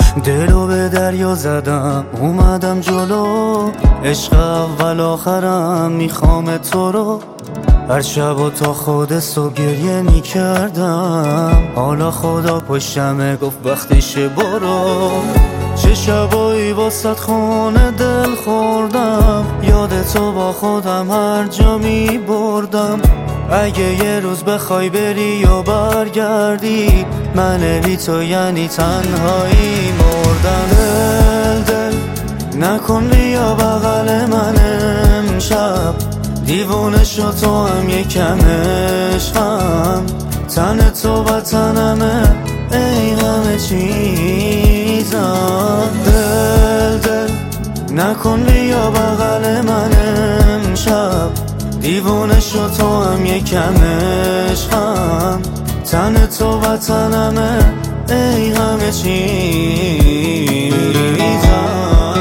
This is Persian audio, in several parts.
دلو به دریا زدم اومدم جلو، عشق اول آخرم میخوام تو رو. هر شب و تا خود صبح گریه میکردم، حالا خدا پشتمه گفت وقتشه برو. چه شبایی واسط خونه دل خوردم، یاد تو با خودم هر جا میبردم. اگه یه روز بخوای بری یا برگردی، من بی تو یعنی تنهایی مردم. دل نکن بیا بغل من امشب، دیوونه شو تو هم یکم عشقم. تن تو و تنمه ای همه چیزم. دل نکن بیا بغل من امشب، دیوونه شو تو هم یکم عشقم. تن تو و تنمه ای همه چیزم.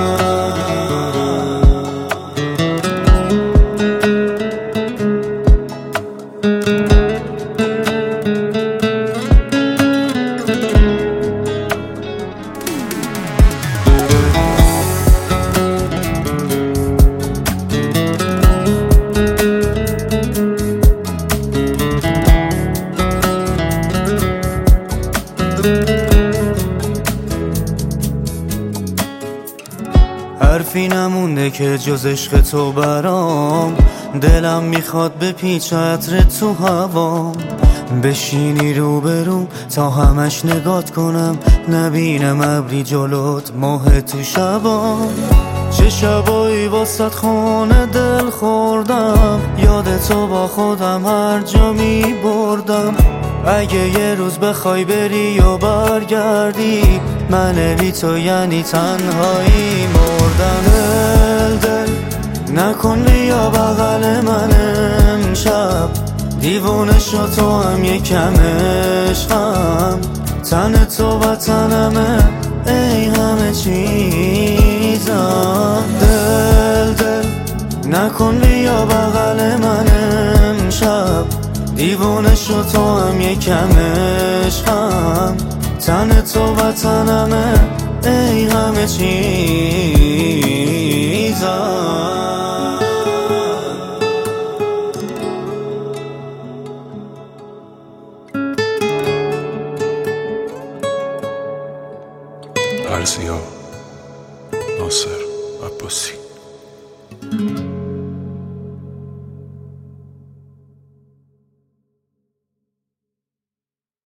حرفی نمونده که جز عشق تو برام، دلم میخواد به پیچ عطر تو هوام. بشینی روبروم تا همش نگات کنم، نبینم ابری جلوت ماه تو شبام. چه شبایی واسط خونه دل خوردم، یاد تو با خودم هر جا میبردم. اگه یه روز بخوای بری یا برگردی، من بی تو یعنی تنهایی مردم. دل نکن بیا بغل من امشب، دیوونه شو تو هم یکم عشقم. تن تو و تنمه ای همه چیزم. دل نکن بیا بغل من امشب، دیوونه شو تو هم یکم عشقم. تن تو و تنمه ای همه چیزم. عرضیا ناصر عباسی.